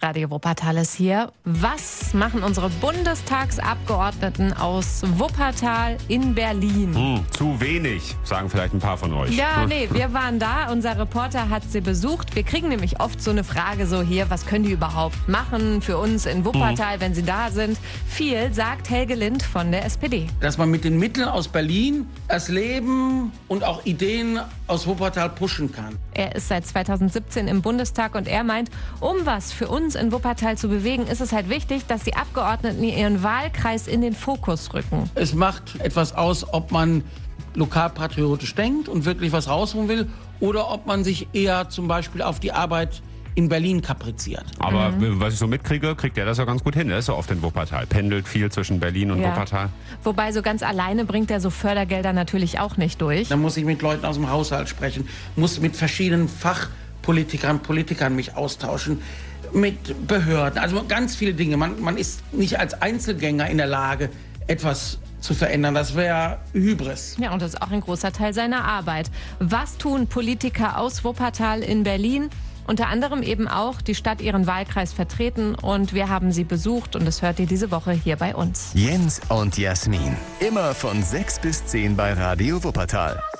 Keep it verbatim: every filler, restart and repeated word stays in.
Radio Wuppertal ist hier. Was machen unsere Bundestagsabgeordneten aus Wuppertal in Berlin? Hm, zu wenig, sagen vielleicht ein paar von euch. Ja, nee, wir waren da. Unser Reporter hat sie besucht. Wir kriegen nämlich oft so eine Frage so hier, was können die überhaupt machen für uns in Wuppertal, mhm. wenn sie da sind? Viel sagt Helge Lind von der S P D. Dass man mit den Mitteln aus Berlin das Leben und auch Ideen aus Wuppertal pushen kann. Er ist seit zweitausendsiebzehn im Bundestag und er meint, um was für uns in Wuppertal zu bewegen, ist es halt wichtig, dass die Abgeordneten ihren Wahlkreis in den Fokus rücken. Es macht etwas aus, ob man lokalpatriotisch denkt und wirklich was rausholen will oder ob man sich eher zum Beispiel auf die Arbeit in Berlin kapriziert. Aber mhm. was ich so mitkriege, kriegt er das ja ganz gut hin. Er ist ja oft in Wuppertal, pendelt viel zwischen Berlin und ja. Wuppertal. Wobei so ganz alleine bringt er so Fördergelder natürlich auch nicht durch. Da muss ich mit Leuten aus dem Haushalt sprechen, muss mit verschiedenen Fachpolitikern, Politikern mich austauschen, mit Behörden, also ganz viele Dinge. Man, man ist nicht als Einzelgänger in der Lage, etwas zu verändern. Das wäre Hybris. Ja, und das ist auch ein großer Teil seiner Arbeit. Was tun Politiker aus Wuppertal in Berlin? Unter anderem eben auch die Stadt ihren Wahlkreis vertreten und wir haben sie besucht und das hört ihr diese Woche hier bei uns. Jens und Jasmin, immer von sechs bis zehn bei Radio Wuppertal.